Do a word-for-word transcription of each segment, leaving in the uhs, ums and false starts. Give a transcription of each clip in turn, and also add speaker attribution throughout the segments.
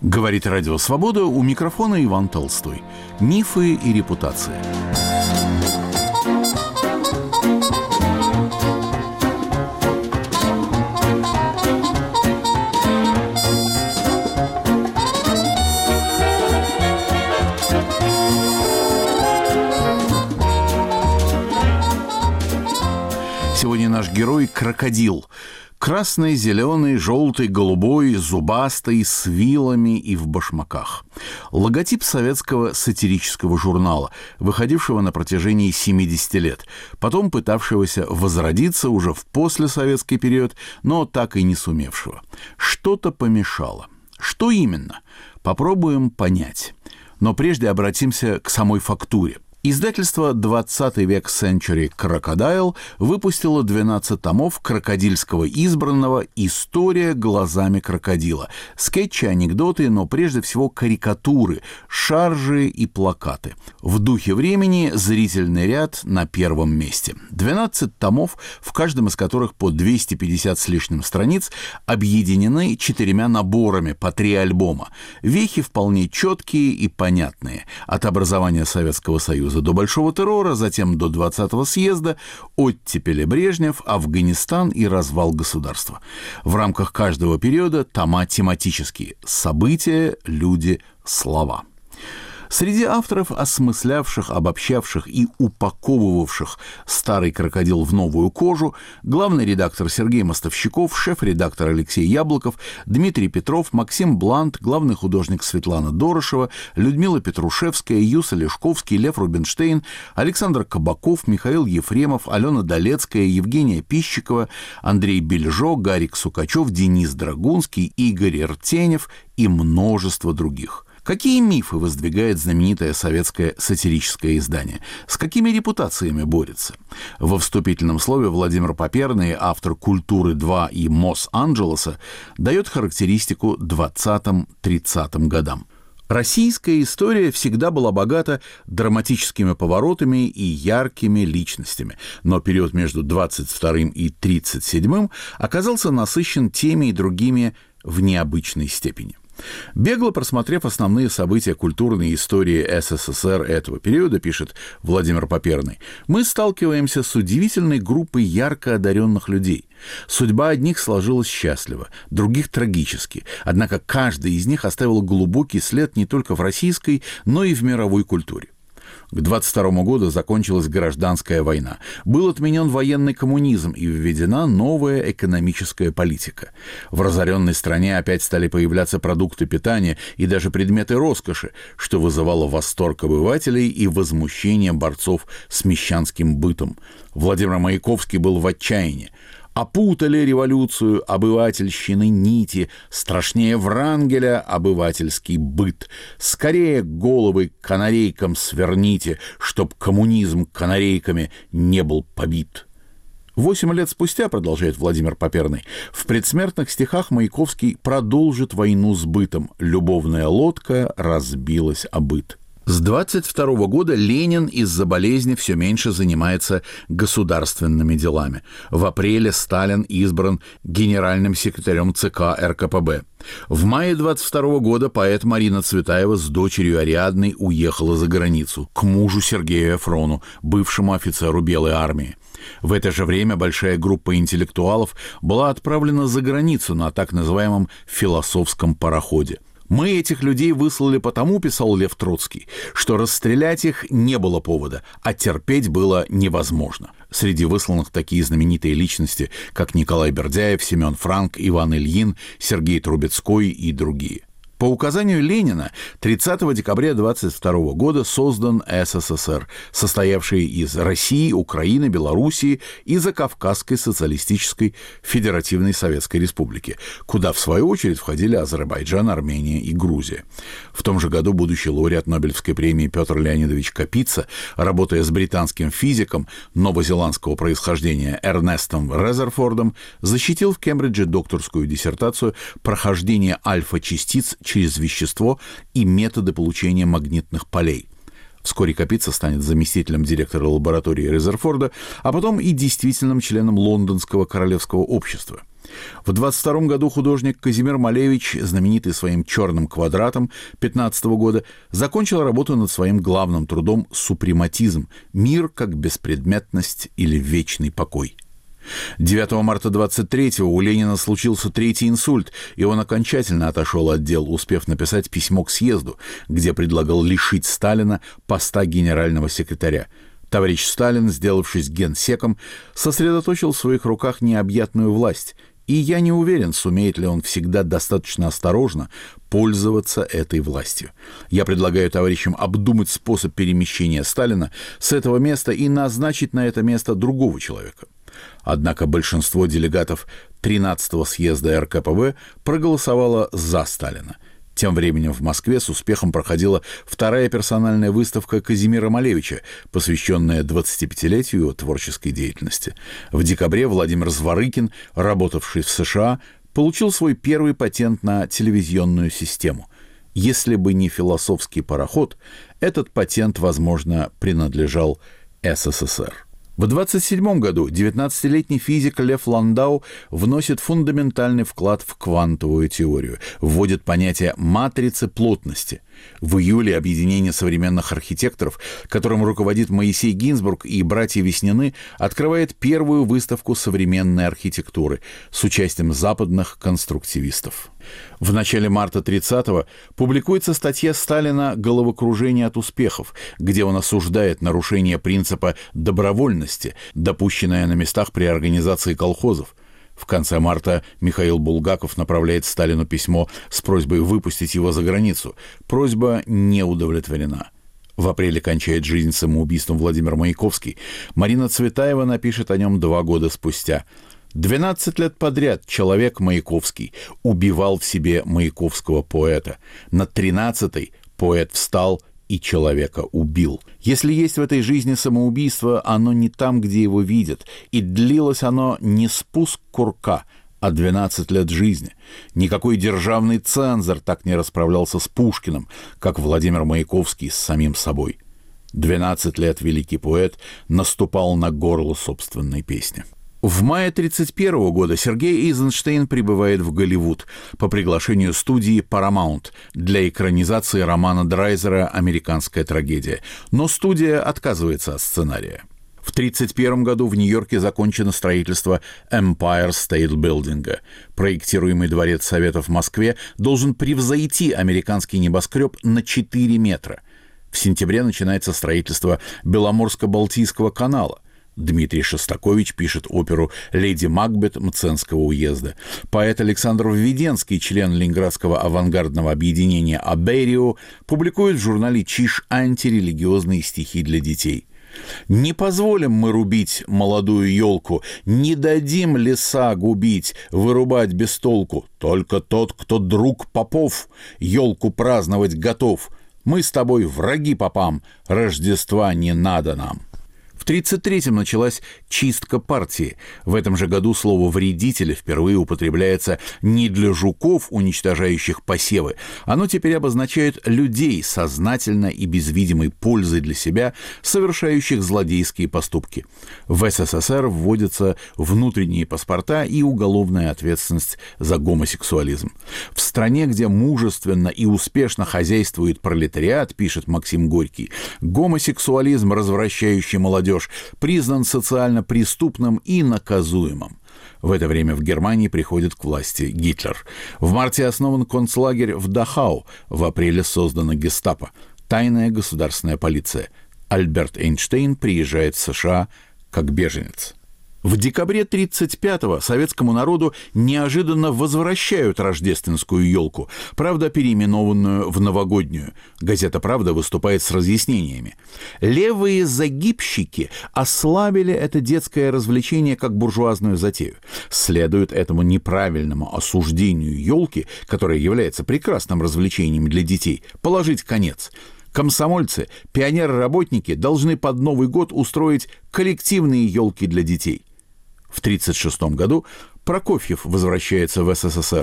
Speaker 1: Говорит Радио Свобода, у микрофона Иван Толстой. Мифы и репутация. Сегодня наш герой – крокодил. Красный, зеленый, желтый, голубой, зубастый, с вилами и в башмаках. Логотип советского сатирического журнала, выходившего на протяжении семидесяти лет, потом пытавшегося возродиться уже в послесоветский период, но так и не сумевшего. Что-то помешало. Что именно? Попробуем понять. Но прежде обратимся к самой фактуре. Издательство «двадцатый век Century Crocodile» выпустило двенадцать томов крокодильского избранного «История глазами крокодила». Скетчи, анекдоты, но прежде всего карикатуры, шаржи и плакаты. В духе времени зрительный ряд на первом месте. двенадцать томов, в каждом из которых по двести пятьдесят с лишним страниц, объединены четырьмя наборами по три альбома. Вехи вполне четкие и понятные. От образования Советского Союза до Большого террора, затем до двадцатого съезда, оттепели Брежнев, Афганистан и развал государства. В рамках каждого периода тома тематические: события, люди, слова. Среди авторов, осмыслявших, обобщавших и упаковывавших «Старый крокодил» в новую кожу, главный редактор Сергей Мостовщиков, шеф-редактор Алексей Яблоков, Дмитрий Петров, Максим Блант, главный художник Светлана Дорошева, Людмила Петрушевская, Юса Лешковский, Лев Рубинштейн, Александр Кабаков, Михаил Ефремов, Алена Долецкая, Евгения Пищикова, Андрей Бельжо, Гарик Сукачев, Денис Драгунский, Игорь Ртенев и множество других. Какие мифы воздвигает знаменитое советское сатирическое издание? С какими репутациями борется? Во вступительном слове Владимир Поперный, автор «Культуры-два» и «Мос-Анджелеса», дает характеристику двадцатым-тридцатым годам. Российская история всегда была богата драматическими поворотами и яркими личностями, но период между двадцать вторым и тридцать седьмым оказался насыщен теми и другими в необычной степени. Бегло просмотрев основные события культурной истории СССР этого периода, пишет Владимир Поперный, мы сталкиваемся с удивительной группой ярко одаренных людей. Судьба одних сложилась счастливо, других трагически, однако каждый из них оставил глубокий след не только в российской, но и в мировой культуре. К двадцать второму году закончилась гражданская война. Был отменен военный коммунизм и введена новая экономическая политика. В разоренной стране опять стали появляться продукты питания и даже предметы роскоши, что вызывало восторг обывателей и возмущение борцов с мещанским бытом. Владимир Маяковский был в отчаянии. Опутали революцию обывательщины нити, страшнее Врангеля обывательский быт. Скорее головы канарейкам сверните, чтоб коммунизм канарейками не был побит. Восемь лет спустя, продолжает Владимир Поперный, в предсмертных стихах Маяковский продолжит войну с бытом. Любовная лодка разбилась о быт. С двадцать второго года Ленин из-за болезни все меньше занимается государственными делами. В апреле Сталин избран генеральным секретарем ЦК РКПБ. В мае двадцать второго года поэт Марина Цветаева с дочерью Ариадной уехала за границу, к мужу Сергею Эфрону, бывшему офицеру Белой армии. В это же время большая группа интеллектуалов была отправлена за границу на так называемом «философском пароходе». «Мы этих людей выслали потому, — писал Лев Троцкий, — что расстрелять их не было повода, а терпеть было невозможно». Среди высланных такие знаменитые личности, как Николай Бердяев, Семен Франк, Иван Ильин, Сергей Трубецкой и другие. По указанию Ленина тридцатого декабря двадцать второго года создан СССР, состоявший из России, Украины, Белоруссии и Закавказской социалистической федеративной Советской Республики, куда в свою очередь входили Азербайджан, Армения и Грузия. В том же году будущий лауреат Нобелевской премии Петр Леонидович Капица, работая с британским физиком новозеландского происхождения Эрнестом Резерфордом, защитил в Кембридже докторскую диссертацию «Прохождение альфа-частиц через вещество и методы получения магнитных полей». Вскоре Капица станет заместителем директора лаборатории Резерфорда, а потом и действительным членом Лондонского королевского общества. В двадцать втором году художник Казимир Малевич, знаменитый своим «Черным квадратом» пятнадцатого года, закончил работу над своим главным трудом «Супрематизм. Мир как беспредметность или вечный покой». девятого марта двадцать третьего у Ленина случился третий инсульт, и он окончательно отошел от дел, успев написать письмо к съезду, где предлагал лишить Сталина поста генерального секретаря. Товарищ Сталин, сделавшись генсеком, сосредоточил в своих руках необъятную власть, и я не уверен, сумеет ли он всегда достаточно осторожно пользоваться этой властью. Я предлагаю товарищам обдумать способ перемещения Сталина с этого места и назначить на это место другого человека. Однако большинство делегатов тринадцатого съезда эр ка пэ бэ проголосовало за Сталина. Тем временем в Москве с успехом проходила вторая персональная выставка Казимира Малевича, посвященная двадцатипятилетию его творческой деятельности. В декабре Владимир Зворыкин, работавший в США, получил свой первый патент на телевизионную систему. Если бы не философский пароход, этот патент, возможно, принадлежал эс эс эс эр. В двадцать седьмом году девятнадцатилетний физик Лев Ландау вносит фундаментальный вклад в квантовую теорию, вводит понятие матрицы плотности. В июле объединение современных архитекторов, которым руководит Моисей Гинзбург и братья Веснины, открывает первую выставку современной архитектуры с участием западных конструктивистов. В начале марта тридцатого публикуется статья Сталина «Головокружение от успехов», где он осуждает нарушение принципа добровольности, допущенное на местах при организации колхозов. В конце марта Михаил Булгаков направляет Сталину письмо с просьбой выпустить его за границу. Просьба не удовлетворена. В апреле кончает жизнь самоубийством Владимир Маяковский. Марина Цветаева напишет о нем два года спустя. Двенадцать лет подряд человек Маяковский убивал в себе маяковского поэта. На тринадцатой поэт встал и человека убил. Если есть в этой жизни самоубийство, оно не там, где его видят, и длилось оно не спуск курка, а двенадцать лет жизни. Никакой державный цензор так не расправлялся с Пушкиным, как Владимир Маяковский с самим собой. Двенадцать лет великий поэт наступал на горло собственной песни. В мае тридцать первого года Сергей Эйзенштейн прибывает в Голливуд по приглашению студии Paramount для экранизации романа Драйзера «Американская трагедия», но студия отказывается от сценария. В тридцать первом году в Нью-Йорке закончено строительство Empire State Building. Проектируемый дворец Советов в Москве должен превзойти американский небоскреб на четыре метра. В сентябре начинается строительство Беломорско-Балтийского канала. Дмитрий Шостакович пишет оперу «Леди Макбет» Мценского уезда. Поэт Александр Введенский, член ленинградского авангардного объединения «Аберио», публикует в журнале «Чиж» антирелигиозные стихи для детей. «Не позволим мы рубить молодую елку, не дадим леса губить, вырубать без толку. Только тот, кто друг попов, елку праздновать готов. Мы с тобой враги попам, Рождества не надо нам». В тридцать третьем началась чистка партии. В этом же году слово «вредители» впервые употребляется не для жуков, уничтожающих посевы. Оно теперь обозначает людей, сознательно и без видимой пользы для себя, совершающих злодейские поступки. В эс эс эс эр вводятся внутренние паспорта и уголовная ответственность за гомосексуализм. В стране, где мужественно и успешно хозяйствует пролетариат, пишет Максим Горький, гомосексуализм, развращающий молодежь, признан социально преступным и наказуемым. В это время в Германии приходит к власти Гитлер. В марте основан концлагерь в Дахау, в апреле создана гестапо, тайная государственная полиция. Альберт Эйнштейн приезжает в США как беженец. В декабре тридцать пятого советскому народу неожиданно возвращают рождественскую елку, правда, переименованную в новогоднюю. Газета «Правда» выступает с разъяснениями. Левые загибщики ослабили это детское развлечение как буржуазную затею. Следует этому неправильному осуждению елки, которая является прекрасным развлечением для детей, положить конец. Комсомольцы, пионеры-работники должны под Новый год устроить коллективные елки для детей. В тридцать шестом году Прокофьев возвращается в эс эс эс эр.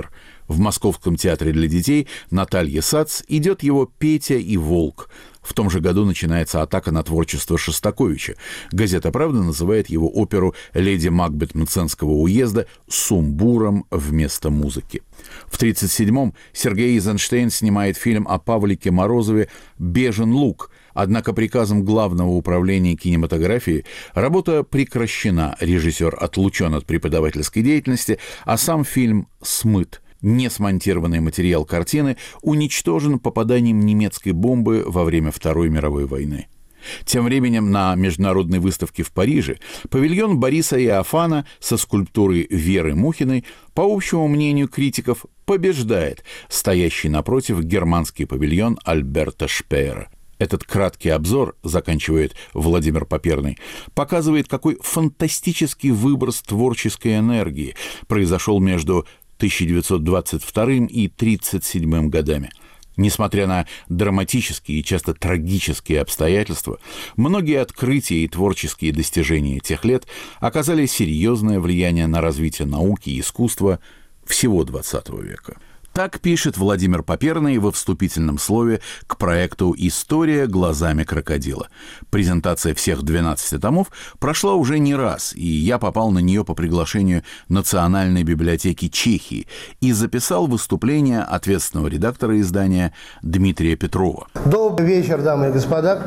Speaker 1: В Московском театре для детей Наталья Сац идет его «Петя и волк». В том же году начинается атака на творчество Шостаковича. Газета «Правда» называет его оперу «Леди Макбет Мценского уезда» сумбуром вместо музыки. В тридцать седьмом Сергей Эйзенштейн снимает фильм о Павлике Морозове «Бежен лук». Однако приказом Главного управления кинематографии работа прекращена, режиссер отлучен от преподавательской деятельности, а сам фильм смыт. Несмонтированный материал картины уничтожен попаданием немецкой бомбы во время Второй мировой войны. Тем временем на международной выставке в Париже павильон Бориса Иофана со скульптурой Веры Мухиной, по общему мнению критиков, побеждает стоящий напротив германский павильон Альберта Шпеера. Этот краткий обзор, заканчивает Владимир Поперный, показывает, какой фантастический выброс творческой энергии произошел между тысяча девятьсот двадцать вторым и тридцать седьмым годами. Несмотря на драматические и часто трагические обстоятельства, многие открытия и творческие достижения тех лет оказали серьезное влияние на развитие науки и искусства всего двадцатого века. Так пишет Владимир Поперный во вступительном слове к проекту «История глазами крокодила». Презентация всех двенадцати томов прошла уже не раз, и я попал на нее по приглашению Национальной библиотеки Чехии и записал выступление ответственного редактора издания Дмитрия Петрова.
Speaker 2: Добрый вечер, дамы и господа.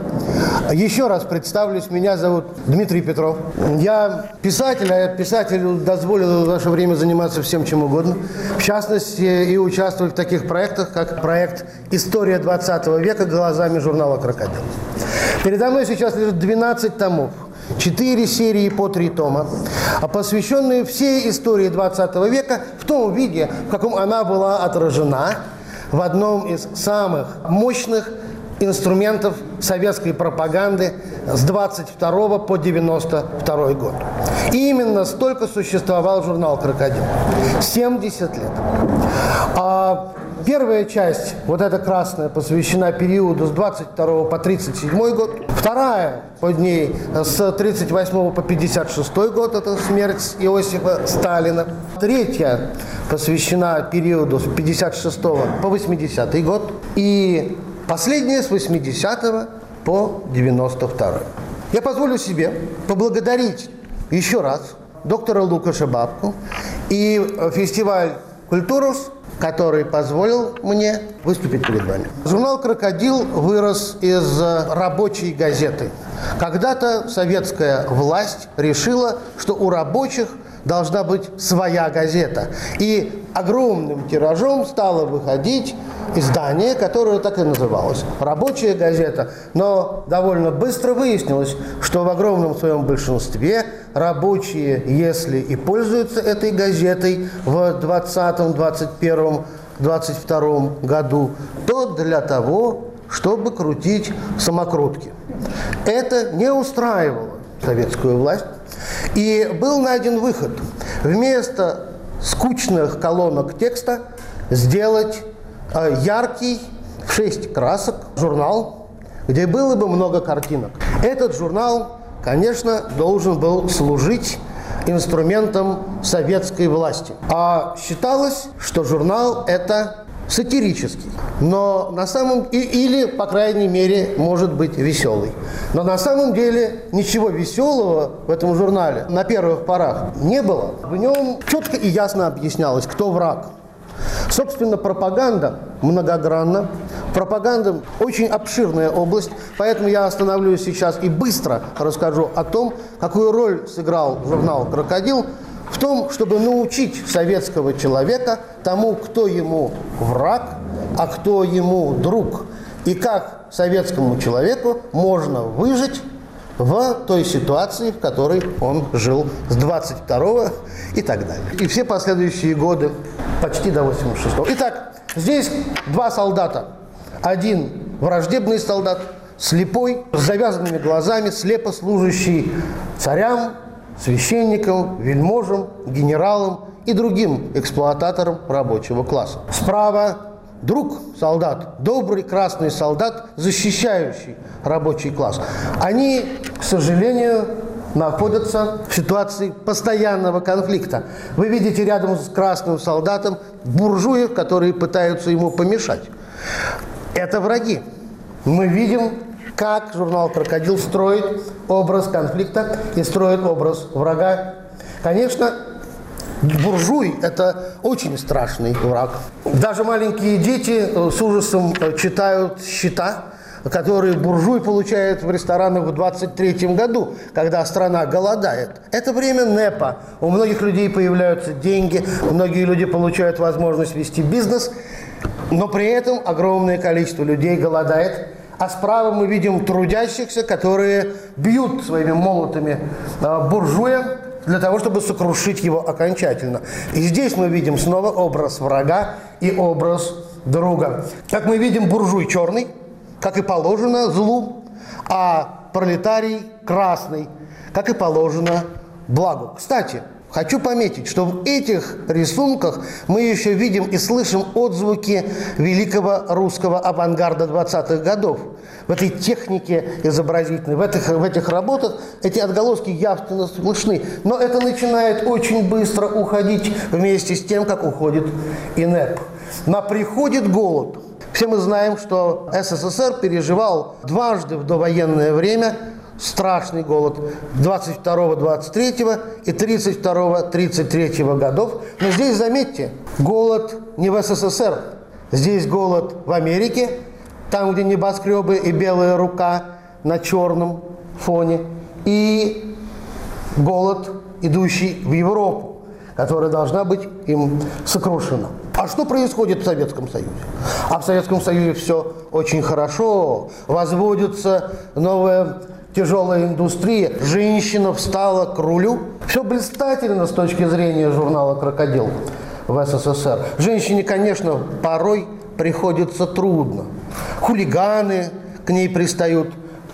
Speaker 2: Еще раз представлюсь. Меня зовут Дмитрий Петров. Я писатель, а писателю дозволил в наше время заниматься всем чем угодно. В частности, и участвовать в таких проектах, как проект «История двадцатого века» глазами журнала «Крокодил». Передо мной сейчас лежит двенадцать томов, четыре серии по три тома, посвященные всей истории двадцатого века в том виде, в каком она была отражена в одном из самых мощных инструментов советской пропаганды с двадцать второго по девяносто второй год. И именно столько существовал журнал «Крокодил» – семьдесят лет. А первая часть, вот эта красная, посвящена периоду с двадцать второго по тридцать седьмой год. Вторая под ней с тридцать восьмого по пятьдесят шестой год, это смерть Иосифа Сталина. Третья посвящена периоду с пятьдесят шестого по восьмидесятый год. И последняя с восьмидесятого по девяносто второй. Я позволю себе поблагодарить еще раз доктора Лукаша Бабку и фестиваль «Культурус», который позволил мне выступить перед вами. Журнал «Крокодил» вырос из рабочей газеты. Когда-то советская власть решила, что у рабочих должна быть своя газета. И огромным тиражом стало выходить издание, которое так и называлось – «Рабочая газета». Но довольно быстро выяснилось, что в огромном своем большинстве рабочие, если и пользуются этой газетой в двадцатом, двадцать первом, двадцать втором году, то для того, чтобы крутить самокрутки. Это не устраивало советскую власть. И был найден выход. Вместо скучных колонок текста сделать яркий, в шесть красок журнал, где было бы много картинок. Этот журнал, конечно, должен был служить инструментом советской власти. А считалось, что журнал – это сатирический, но на самом или, по крайней мере, может быть веселый. Но на самом деле ничего веселого в этом журнале на первых порах не было. В нем четко и ясно объяснялось, кто враг. Собственно, пропаганда многогранна, пропаганда очень обширная область, поэтому я остановлюсь сейчас и быстро расскажу о том, какую роль сыграл журнал «Крокодил» в том, чтобы научить советского человека тому, кто ему враг, а кто ему друг, и как советскому человеку можно выжить в той ситуации, в которой он жил с двадцать второго и так далее. И все последующие годы, почти до восемьдесят шестого. Итак, здесь два солдата. Один враждебный солдат, слепой, с завязанными глазами, слепо служащий царям, священникам, вельможам, генералам и другим эксплуататорам рабочего класса. Справа друг солдат, добрый красный солдат, защищающий рабочий класс. Они, к сожалению, находятся в ситуации постоянного конфликта. Вы видите рядом с красным солдатом буржуев, которые пытаются ему помешать. Это враги. Мы видим, как журнал «Крокодил» строит образ конфликта и строит образ врага. Конечно, буржуй – это очень страшный враг. Даже маленькие дети с ужасом читают счета, которые буржуй получает в ресторанах в двадцать третьем году, когда страна голодает. Это время НЭПа. У многих людей появляются деньги, многие люди получают возможность вести бизнес, но при этом огромное количество людей голодает. А справа мы видим трудящихся, которые бьют своими молотами буржуя для того, чтобы сокрушить его окончательно. И здесь мы видим снова образ врага и образ друга. Как мы видим, буржуй черный, как и положено злу, а пролетарий красный, как и положено благу. Кстати, хочу пометить, что в этих рисунках мы еще видим и слышим отзвуки великого русского авангарда двадцатых годов. В этой технике изобразительной, в этих, в этих работах эти отголоски явственно слышны. Но это начинает очень быстро уходить вместе с тем, как уходит и НЭП. Но приходит голод. Все мы знаем, что СССР переживал дважды в довоенное время страшный голод двадцать второго двадцать третьего и тридцать второго тридцать третьего годов. Но здесь, заметьте, голод не в СССР. Здесь голод в Америке, там, где небоскребы и белая рука на черном фоне, и голод, идущий в Европу, которая должна быть им сокрушена. А что происходит в Советском Союзе? А в Советском Союзе все очень хорошо. Возводится новая тяжелая индустрия. Женщина встала к рулю. Все блистательно с точки зрения журнала «Крокодил» в СССР. Женщине, конечно, порой приходится трудно. Хулиганы к ней пристают,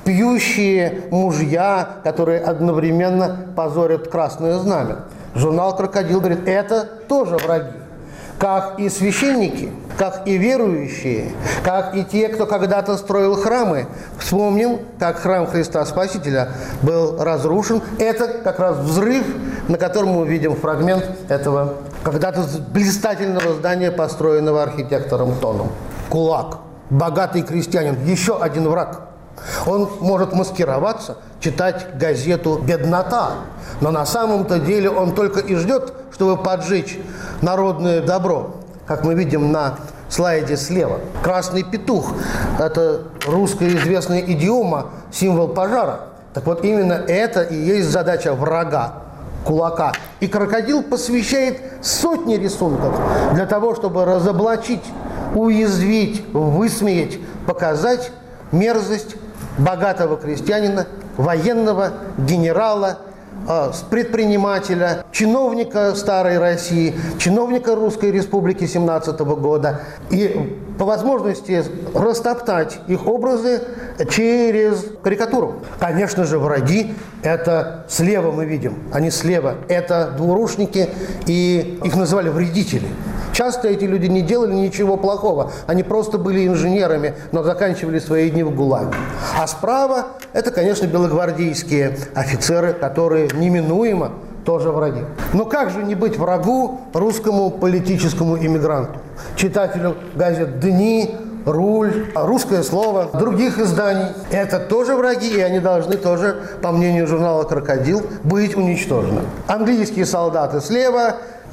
Speaker 2: пьющие мужья, которые одновременно позорят красное знамя. Журнал «Крокодил» говорит, это тоже враги. Как и священники, как и верующие, как и те, кто когда-то строил храмы. Вспомним, как храм Христа Спасителя был разрушен. Это как раз взрыв, на котором мы видим фрагмент этого когда-то блистательного здания, построенного архитектором Тоном. Кулак, богатый крестьянин, еще один враг. Он может маскироваться, читать газету «Беднота», но на самом-то деле он только и ждет, чтобы поджечь народное добро. Как мы видим на слайде слева. Красный петух – это русская известная идиома, символ пожара. Так вот, именно это и есть задача врага, кулака. И «Крокодил» посвящает сотни рисунков для того, чтобы разоблачить, уязвить, высмеять, показать мерзость богатого крестьянина, военного, генерала, предпринимателя, чиновника Старой России, чиновника Русской Республики семнадцатого года. И по возможности растоптать их образы через карикатуру. Конечно же, враги – это слева мы видим, они слева. Это двурушники, и их называли вредители. Часто эти люди не делали ничего плохого. Они просто были инженерами, но заканчивали свои дни в ГУЛАГе. А справа – это, конечно, белогвардейские офицеры, которые неминуемо тоже враги. Но как же не быть врагу русскому политическому иммигранту, читателю газет «Дни», «Руль», «Русское слово», других изданий? Это тоже враги, и они должны тоже, по мнению журнала «Крокодил», быть уничтожены. Английские солдаты слева,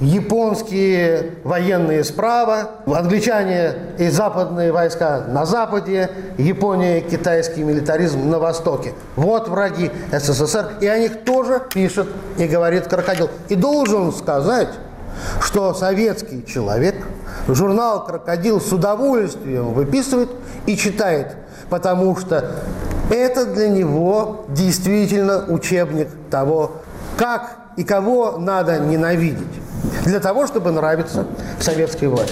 Speaker 2: японские военные справа, англичане и западные войска на западе, Япония, китайский милитаризм на востоке. Вот враги СССР, и о них тоже пишет и говорит «Крокодил». И должен сказать, что советский человек журнал «Крокодил» с удовольствием выписывает и читает, потому что это для него действительно учебник того, как и кого надо ненавидеть для того, чтобы нравиться советской власти.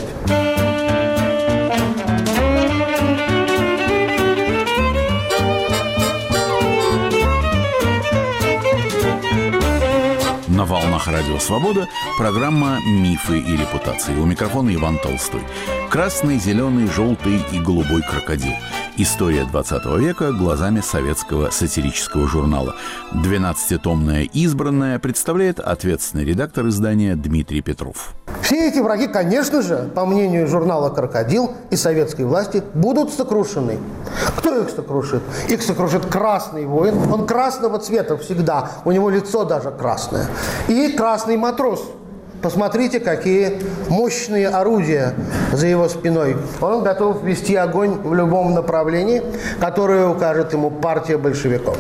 Speaker 1: На волнах Радио Свобода программа «Мифы и репутации». У микрофона Иван Толстой. Красный, зеленый, желтый и голубой крокодил. История двадцатого века глазами советского сатирического журнала. двенадцатитомная «Избранная» представляет ответственный редактор издания Дмитрий Петров.
Speaker 2: Все эти враги, конечно же, по мнению журнала «Крокодил» и советской власти, будут сокрушены. Кто их сокрушит? Их сокрушит красный воин. Он красного цвета всегда. У него лицо даже красное. И красный матрос. Посмотрите, какие мощные орудия за его спиной. Он готов вести огонь в любом направлении, которое укажет ему партия большевиков.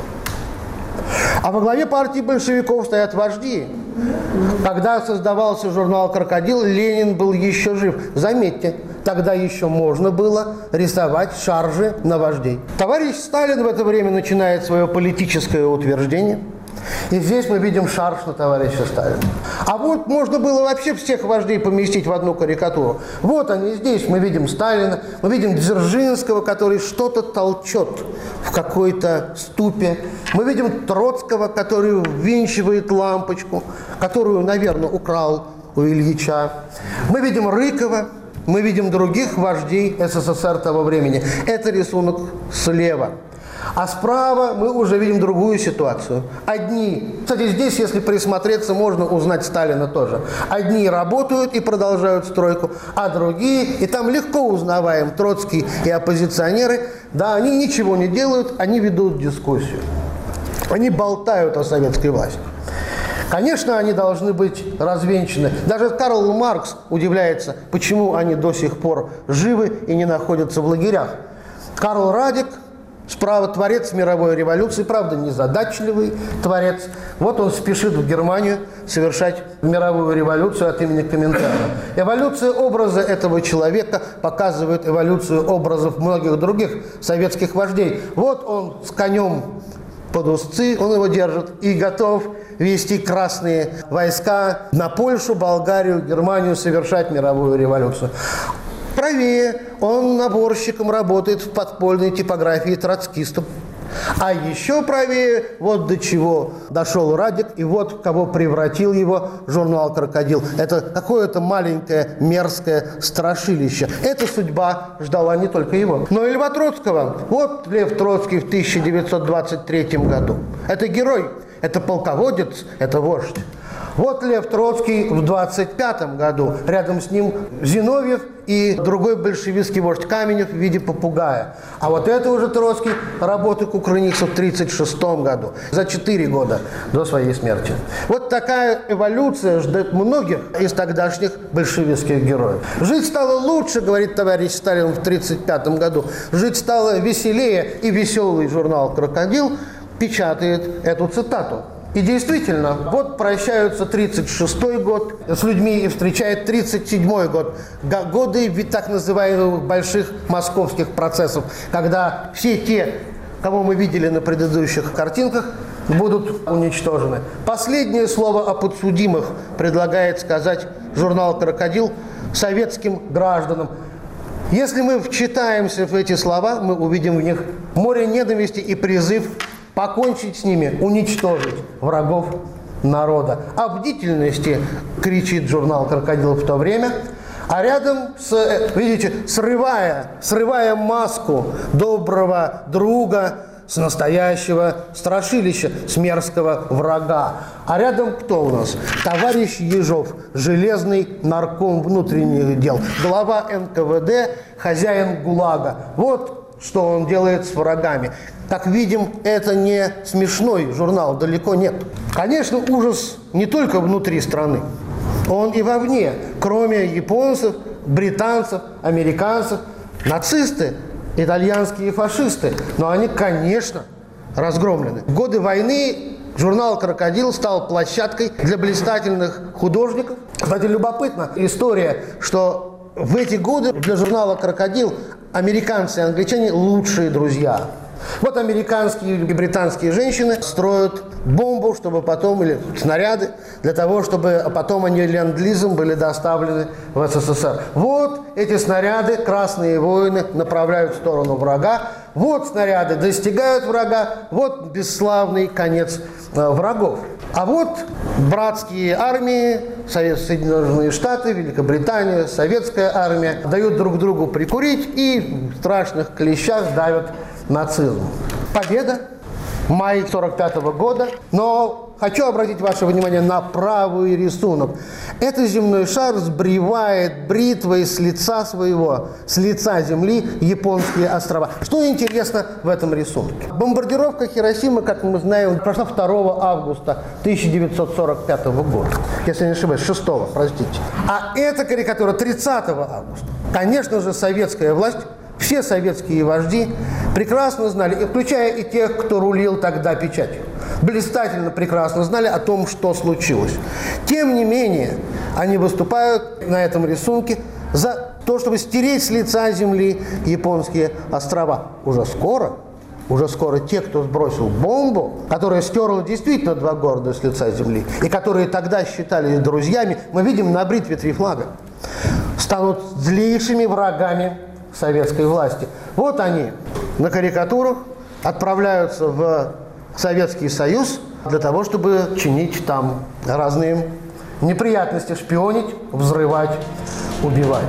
Speaker 2: А во главе партии большевиков стоят вожди. Когда создавался журнал «Крокодил», Ленин был еще жив. Заметьте, тогда еще можно было рисовать шаржи на вождей. Товарищ Сталин в это время начинает свое политическое утверждение. И здесь мы видим шарж на товарища Сталина. А вот можно было вообще всех вождей поместить в одну карикатуру. Вот они здесь. Мы видим Сталина, мы видим Дзержинского, который что-то толчет в какой-то ступе. Мы видим Троцкого, который ввинчивает лампочку, которую, наверное, украл у Ильича. Мы видим Рыкова, мы видим других вождей СССР того времени. Это рисунок слева. А справа мы уже видим другую ситуацию. Одни, кстати, здесь, если присмотреться, можно узнать Сталина тоже. Одни работают и продолжают стройку, а другие, и там легко узнаваем Троцкий и оппозиционеры, да, они ничего не делают, они ведут дискуссию. Они болтают о советской власти. Конечно, они должны быть развенчаны. Даже Карл Маркс удивляется, почему они до сих пор живы и не находятся в лагерях. Карл Радек, справа, творец мировой революции, правда, незадачливый творец. Вот он спешит в Германию совершать мировую революцию от имени Коминтерна. Эволюция образа этого человека показывает эволюцию образов многих других советских вождей. Вот он с конем под узцы, он его держит и готов вести красные войска на Польшу, Болгарию, Германию, совершать мировую революцию. Правее он наборщиком работает в подпольной типографии троцкистов. А еще правее, вот до чего дошел Радик, и вот кого превратил его журнал «Крокодил». Это какое-то маленькое мерзкое страшилище. Эта судьба ждала не только его, но и Льва Троцкого. Вот Лев Троцкий в тысяча девятьсот двадцать третьем году. Это герой, это полководец, это вождь. Вот Лев Троцкий в двадцать пятом году. Рядом с ним Зиновьев и другой большевистский вождь Каменев в виде попугая. А вот это уже Троцкий, работы Кукрыникса в тридцать шестом году, за четыре года до своей смерти. Вот такая эволюция ждет многих из тогдашних большевистских героев. Жить стало лучше, говорит товарищ Сталин в тридцать пятом году. Жить стало веселее, и веселый журнал «Крокодил» печатает эту цитату. И действительно, вот прощаются тридцать шестой год с людьми и встречает тридцать седьмой год. Годы ведь так называемых больших московских процессов, когда все те, кого мы видели на предыдущих картинках, будут уничтожены. Последнее слово о подсудимых предлагает сказать журнал «Крокодил» советским гражданам. Если мы вчитаемся в эти слова, мы увидим в них море ненависти и призыв покончить с ними, уничтожить врагов народа. О бдительности кричит журнал «Крокодил» в то время, а рядом, с, видите, срывая, срывая маску доброго друга с настоящего страшилища, с мерзкого врага. А рядом кто у нас? Товарищ Ежов, железный нарком внутренних дел, глава эн ка вэ дэ, хозяин ГУЛАГа. Вот что он делает с врагами. Как видим, это не смешной журнал, далеко нет. Конечно, ужас не только внутри страны, он и вовне. Кроме японцев, британцев, американцев, нацисты, итальянские фашисты. Но они, конечно, разгромлены. В годы войны журнал «Крокодил» стал площадкой для блистательных художников. Кстати, любопытна история, что в эти годы для журнала «Крокодил» американцы и англичане лучшие друзья. Вот американские и британские женщины строят бомбу, чтобы потом, или снаряды, для того, чтобы потом они ленд-лизом были доставлены в эс эс эс эр. Вот эти снаряды красные воины направляют в сторону врага. Вот снаряды достигают врага. Вот бесславный конец врагов. А вот братские армии, Соединенные Штаты, Великобритания, Советская армия дают друг другу прикурить и в страшных клещах давят нацизм. Победа. Май сорок пятого года. Но хочу обратить ваше внимание на правый рисунок. Это земной шар сбривает бритвой с лица своего, с лица земли японские острова. Что интересно в этом рисунке? Бомбардировка Хиросимы, как мы знаем, прошла второго августа тысяча девятьсот сорок пятого года. Если не ошибаюсь, шестого, простите. А эта карикатура тридцатого августа. Конечно же, советская власть, все советские вожди прекрасно знали, включая и тех, кто рулил тогда печатью, блистательно прекрасно знали о том, что случилось. Тем не менее, они выступают на этом рисунке за то, чтобы стереть с лица земли японские острова. Уже скоро, уже скоро те, кто сбросил бомбу, которая стерла действительно два города с лица земли, и которые тогда считались друзьями, мы видим на бритве три флага, станут злейшими врагами советской власти. Вот они на карикатурах отправляются в Советский Союз для того, чтобы чинить там разные неприятности, шпионить, взрывать, убивать.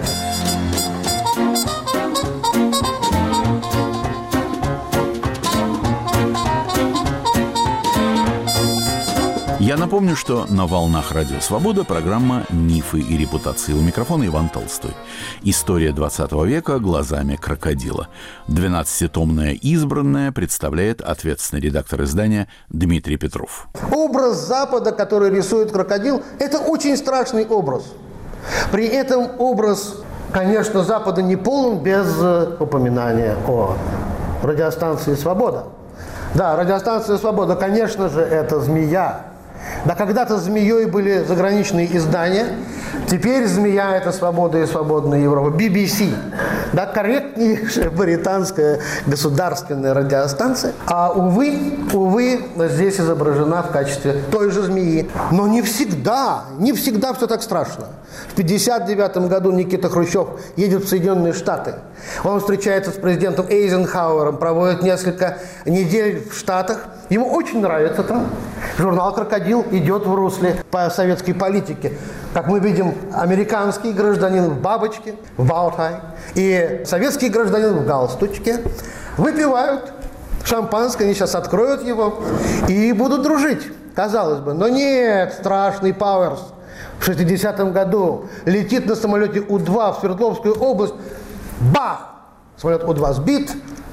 Speaker 1: Я напомню, что на волнах Радио Свобода программа «Мифы и репутации». У микрофона Иван Толстой. История двадцатого века глазами крокодила. двенадцатитомная «Избранная» представляет ответственный редактор издания Дмитрий Петров.
Speaker 2: Образ Запада, который рисует крокодил, это очень страшный образ. При этом образ, конечно, Запада не полон без упоминания о радиостанции «Свобода». Да, радиостанция «Свобода», конечно же, это змея. Да, когда-то змеей были заграничные издания, теперь змея – это «Свобода» и «Свободная Европа». би би си, да, корректнейшая британская государственная радиостанция. А, увы, увы, здесь изображена в качестве той же змеи. Но не всегда, не всегда все так страшно. В пятьдесят девятом году Никита Хрущев едет в Соединенные Штаты. Он встречается с президентом Эйзенхауэром, проводит несколько недель в Штатах. Ему очень нравится там. Журнал «Крокодил» идет в русле по советской политике. Как мы видим, американский гражданин в бабочке, в баутай, и советский гражданин в галстучке выпивают шампанское, они сейчас откроют его и будут дружить, казалось бы. Но нет, страшный Пауэрс в шестидесятом году летит на самолете У два в Свердловскую область. Бах! Самолет У два сбит.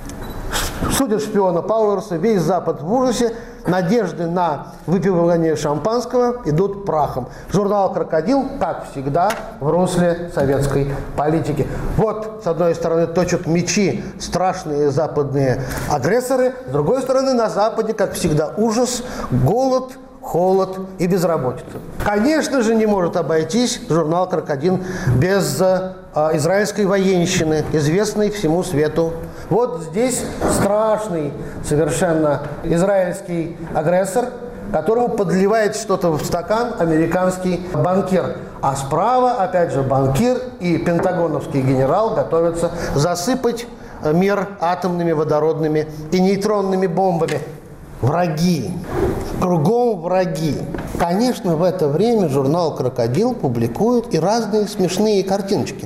Speaker 2: Судят шпиона Пауэрса, весь Запад в ужасе, надежды на выпивание шампанского идут прахом. Журнал «Крокодил», как всегда, в русле советской политики. Вот, с одной стороны, точат мечи страшные западные агрессоры, с другой стороны, на Западе, как всегда, ужас, голод, холод и безработица. Конечно же, не может обойтись журнал «Крокодил» без э, израильской военщины, известной всему свету. Вот здесь страшный совершенно израильский агрессор, которому подливает что-то в стакан американский банкир. А справа, опять же, банкир и пентагоновский генерал готовятся засыпать мир атомными, водородными и нейтронными бомбами. Враги. Кругом враги. Конечно, в это время журнал «Крокодил» публикует и разные смешные картиночки.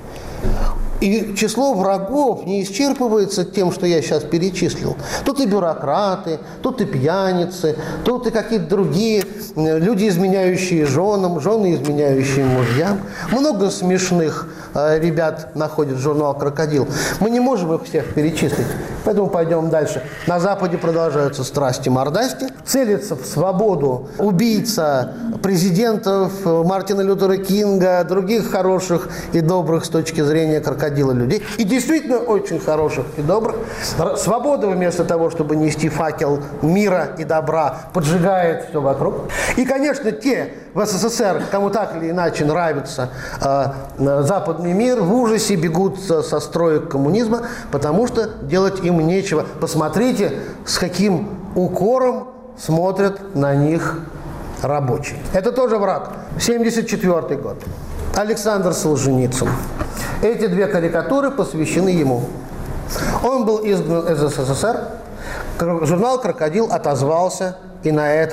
Speaker 2: И число врагов не исчерпывается тем, что я сейчас перечислил. Тут и бюрократы, тут и пьяницы, тут и какие-то другие люди, изменяющие женам, жены, изменяющие мужьям. Много смешных э, ребят находит журнал «Крокодил». Мы не можем их всех перечислить, поэтому пойдем дальше. На Западе продолжаются страсти-мордасти. Целится в свободу убийца президентов Мартина Лютера Кинга, других хороших и добрых с точки зрения крокодила людей. И действительно очень хороших и добрых. Свобода вместо того, чтобы нести факел мира и добра, поджигает все вокруг. И, конечно, те в СССР, кому так или иначе нравится э, западный мир, в ужасе бегут со, со строек коммунизма, потому что делать им нечего. Посмотрите, с каким укором смотрят на них рабочие. Это тоже враг. семьдесят четвёртый год. Александр Солженицын. Эти две карикатуры посвящены ему. Он был изгнан из СССР. Журнал «Крокодил» отозвался и на этот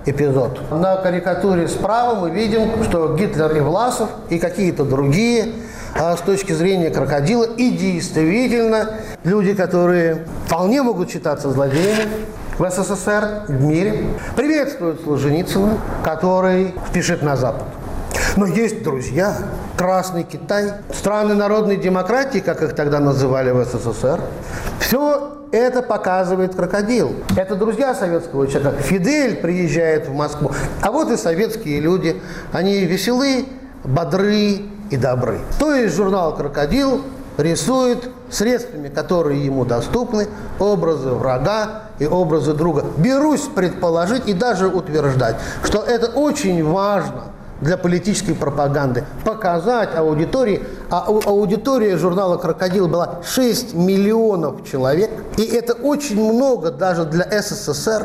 Speaker 2: эпизод. На карикатуре справа мы видим, что Гитлер и Власов, и какие-то другие, а с точки зрения крокодила, и действительно люди, которые вполне могут считаться злодеями в СССР, в мире, приветствуют Солженицына, который спешит на Запад. Но есть друзья. Красный Китай, страны народной демократии, как их тогда называли в СССР. Все это показывает крокодил. Это друзья советского человека. Фидель приезжает в Москву. А вот и советские люди. Они веселы, бодры и добры. То есть журнал «Крокодил» рисует средствами, которые ему доступны, образы врага и образы друга. Берусь предположить и даже утверждать, что это очень важно для политической пропаганды. Показать аудитории, а аудитория журнала «Крокодил» была шесть миллионов человек, и это очень много даже для СССР.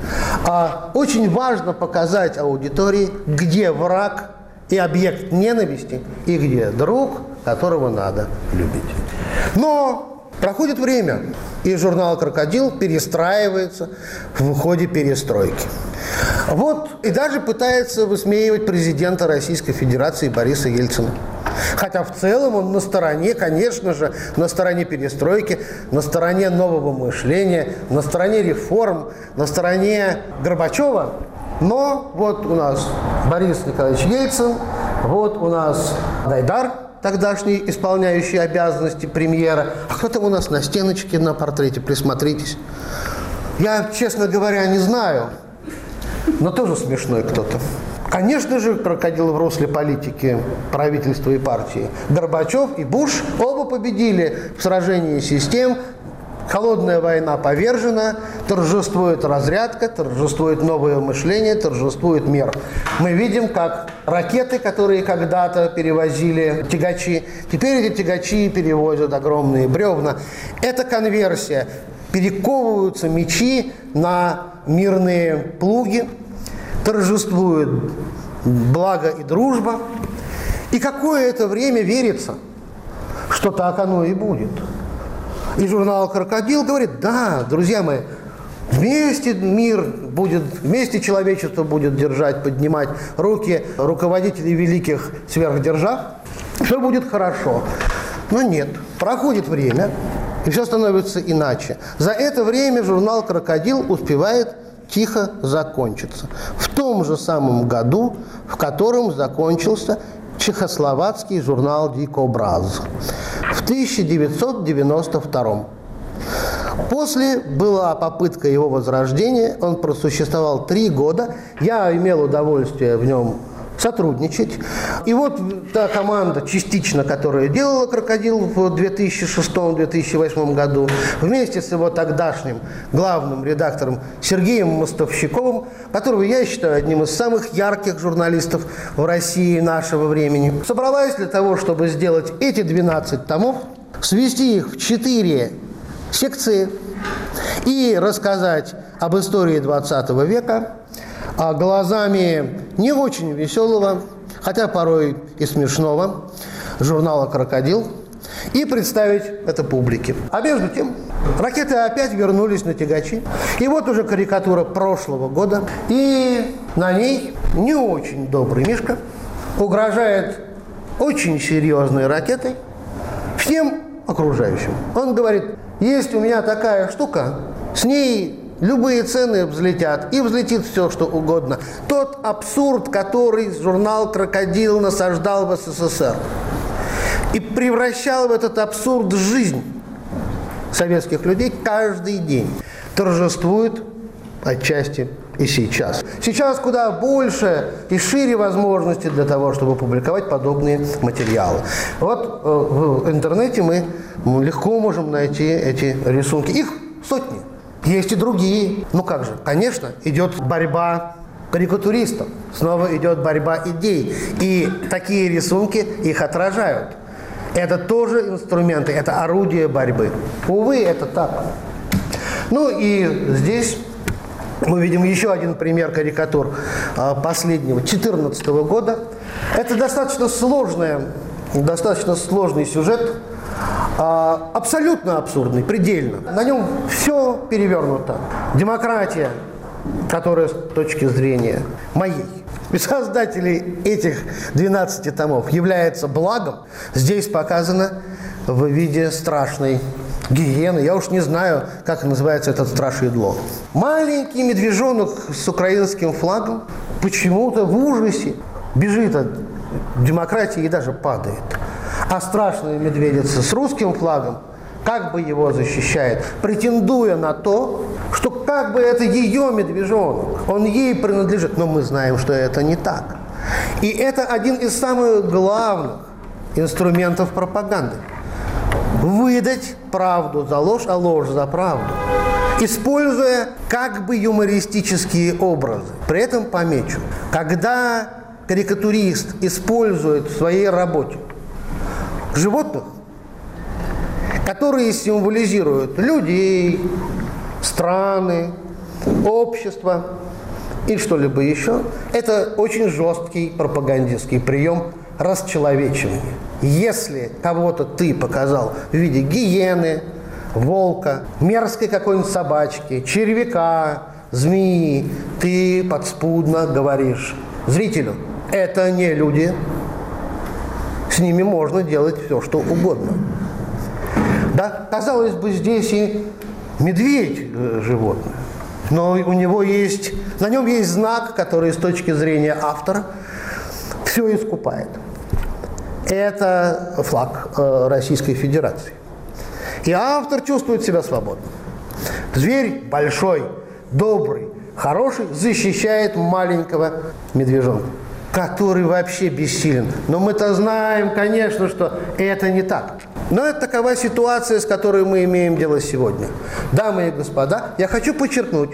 Speaker 2: А очень важно показать аудитории, где враг и объект ненависти, и где друг, которого надо любить. Но проходит время, и журнал «Крокодил» перестраивается в ходе перестройки. Вот, и даже пытается высмеивать президента Российской Федерации Бориса Ельцина. Хотя в целом он на стороне, конечно же, на стороне перестройки, на стороне нового мышления, на стороне реформ, на стороне Горбачева. Но вот у нас Борис Николаевич Ельцин, вот у нас Гайдар, тогдашний исполняющий обязанности премьера. А кто там у нас на стеночке на портрете? Присмотритесь. Я, честно говоря, не знаю, но тоже смешной кто-то. Конечно же, крокодил в русле политики правительства и партии. Горбачев и Буш оба победили в сражении систем. Холодная война повержена, торжествует разрядка, торжествует новое мышление, торжествует мир. Мы видим, как ракеты, которые когда-то перевозили тягачи, теперь эти тягачи перевозят огромные бревна. Это конверсия. Перековываются мечи на мирные плуги, торжествует благо и дружба. И какое-то время верится, что так оно и будет. И журнал «Крокодил» говорит: да, друзья мои, вместе мир будет, вместе человечество будет держать, поднимать руки руководителей великих сверхдержав, все будет хорошо. Но нет, проходит время, и все становится иначе. За это время журнал «Крокодил» успевает тихо закончиться. В том же самом году, в котором закончился чехословацкий журнал «Дикобраз» в тысяча девятьсот девяносто втором. После была попытка его возрождения, он просуществовал три года, я имел удовольствие в нем сотрудничать. И вот та команда частично, которая делала «Крокодил» в две тысячи шестом — две тысячи восьмом году, вместе с его тогдашним главным редактором Сергеем Мостовщиковым, которого я считаю одним из самых ярких журналистов в России нашего времени, собралась для того, чтобы сделать эти двенадцать томов, свести их в четыре секции и рассказать об истории двадцатого века, а глазами не очень веселого, хотя порой и смешного, журнала «Крокодил», и представить это публике. А между тем, ракеты опять вернулись на тягачи. И вот уже карикатура прошлого года. И на ней не очень добрый Мишка угрожает очень серьезной ракетой всем окружающим. Он говорит: есть у меня такая штука, с ней любые цены взлетят, и взлетит все, что угодно. Тот абсурд, который журнал «Крокодил» насаждал в СССР и превращал в этот абсурд жизнь советских людей каждый день, торжествует отчасти и сейчас. Сейчас куда больше и шире возможностей для того, чтобы публиковать подобные материалы. Вот э, в интернете мы легко можем найти эти рисунки. Их сотни. Есть и другие. Ну как же, конечно, идет борьба карикатуристов. Снова идет борьба идей. И такие рисунки их отражают. Это тоже инструменты, это орудие борьбы. Увы, это так. Ну и здесь мы видим еще один пример карикатур последнего, две тысячи четырнадцатого года. Это достаточно сложная, достаточно сложный сюжет, абсолютно абсурдный, предельно. На нем все перевернуто. Демократия которая с точки зрения моей и создателей этих двенадцати томов является благом, здесь показано в виде страшной гиены. Я уж не знаю, как называется этот страшидло. Маленький медвежонок с украинским флагом почему-то в ужасе бежит от демократии и даже падает. А страшная медведица с русским флагом как бы его защищает, претендуя на то, что как бы это ее медвежонок, он ей принадлежит. Но мы знаем, что это не так. И это один из самых главных инструментов пропаганды. Выдать правду за ложь, а ложь за правду, используя как бы юмористические образы. При этом помечу, когда карикатурист использует в своей работе животных, которые символизируют людей, страны, общество и что-либо еще, это очень жесткий пропагандистский прием расчеловечивания. Если кого-то ты показал в виде гиены, волка, мерзкой какой-нибудь собачки, червяка, змеи, ты подспудно говоришь зрителю: это не люди, с ними можно делать все, что угодно. Да, казалось бы, здесь и медведь животное, но у него есть, на нем есть знак, который с точки зрения автора все искупает. Это флаг э, Российской Федерации. И автор чувствует себя свободно. Зверь большой, добрый, хороший защищает маленького медвежонка, который вообще бессилен. Но мы-то знаем, конечно, что это не так. Но это такова ситуация, с которой мы имеем дело сегодня. Дамы и господа, я хочу подчеркнуть,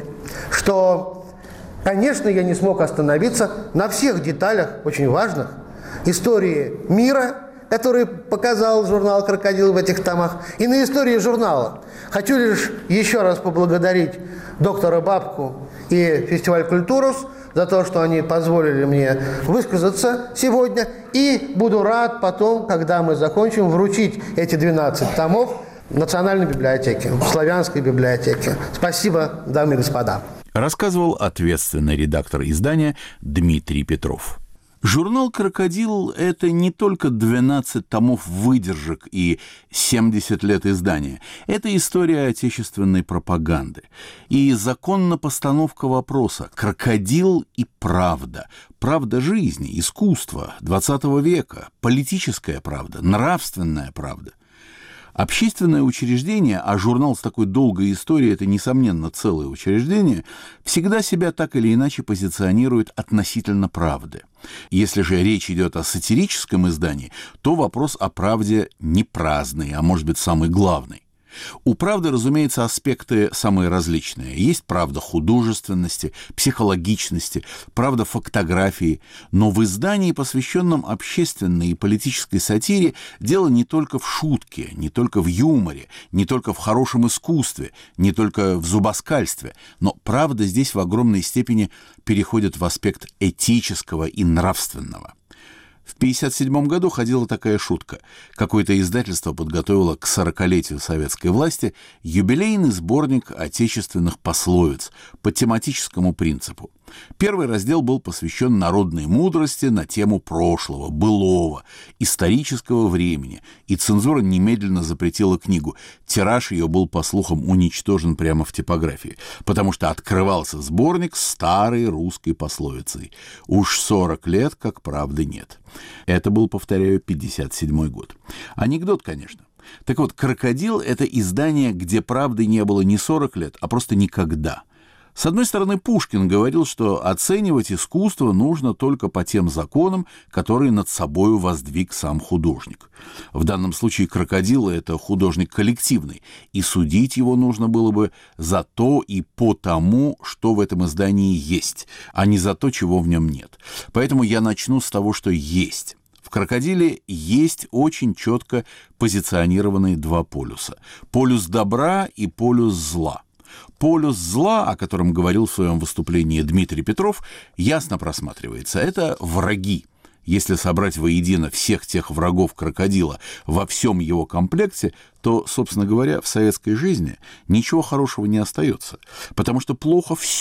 Speaker 2: что, конечно, я не смог остановиться на всех деталях, очень важных, истории мира, который показал журнал «Крокодил» в этих томах, и на истории журнала. Хочу лишь еще раз поблагодарить доктора Бабку и фестиваль «Культурус» за то, что они позволили мне высказаться сегодня. И буду рад потом, когда мы закончим, вручить эти двенадцать томов в Национальной библиотеке, в Славянской библиотеке. Спасибо, дамы и господа.
Speaker 1: Рассказывал ответственный редактор издания Дмитрий Петров. Журнал «Крокодил» — это не только двенадцать томов выдержек и семьдесят лет издания. Это история отечественной пропаганды. И законна постановка вопроса «Крокодил и правда». Правда жизни, искусства двадцатого века, политическая правда, нравственная правда. Общественное учреждение, а журнал с такой долгой историей – это, несомненно, целое учреждение, всегда себя так или иначе позиционирует относительно правды. Если же речь идет о сатирическом издании, то вопрос о правде не праздный, а может быть самый главный. У правды, разумеется, аспекты самые различные. Есть правда художественности, психологичности, правда фактографии. Но в издании, посвященном общественной и политической сатире, дело не только в шутке, не только в юморе, не только в хорошем искусстве, не только в зубоскальстве. Но правда здесь в огромной степени переходит в аспект этического и нравственного. В пятьдесят седьмом году ходила такая шутка. Какое-то издательство подготовило к сорокалетию советской власти юбилейный сборник отечественных пословиц по тематическому принципу. Первый раздел был посвящен народной мудрости на тему прошлого, былого, исторического времени, и цензура немедленно запретила книгу. Тираж ее был, по слухам, уничтожен прямо в типографии, потому что открывался сборник старой русской пословицей: «Уж сорок лет, как правды нет». Это был, повторяю, пятьдесят седьмой год. Анекдот, конечно. Так вот, «Крокодил» — это издание, где правды не было не сорок лет, а просто никогда. С одной стороны, Пушкин говорил, что оценивать искусство нужно только по тем законам, которые над собою воздвиг сам художник. В данном случае «Крокодил» — это художник коллективный, и судить его нужно было бы за то и по тому, что в этом издании есть, а не за то, чего в нем нет. Поэтому я начну с того, что есть. В «Крокодиле» есть очень четко позиционированные два полюса. Полюс добра и полюс зла. Полюс зла, о котором говорил в своем выступлении Дмитрий Петров, ясно просматривается. Это враги. Если собрать воедино всех тех врагов «Крокодила» во всем его комплекте, то, собственно говоря, в советской жизни ничего хорошего не остается. Потому что плохо все.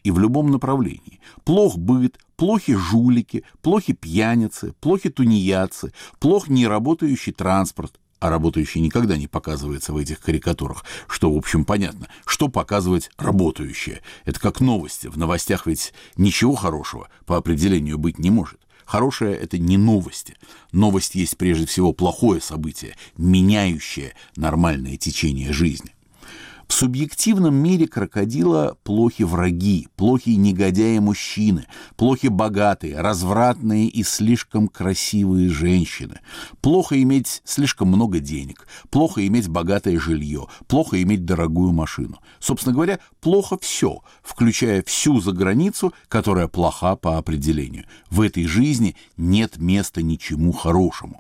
Speaker 1: и в любом направлении. Плох быт, плохи жулики, плохи пьяницы, плохи тунеядцы, плох неработающий транспорт, а работающий никогда не показывается в этих карикатурах, что, в общем, понятно. Что показывать работающее? Это как новости. В новостях ведь ничего хорошего по определению быть не может. Хорошее – это не новости. Новость есть прежде всего плохое событие, меняющее нормальное течение жизни. В субъективном мире крокодила плохи враги, плохи негодяи-мужчины, плохи богатые, развратные и слишком красивые женщины. Плохо иметь слишком много денег, плохо иметь богатое жилье, плохо иметь дорогую машину. Собственно говоря, плохо все, включая всю заграницу, которая плоха по определению. В этой жизни нет места ничему хорошему.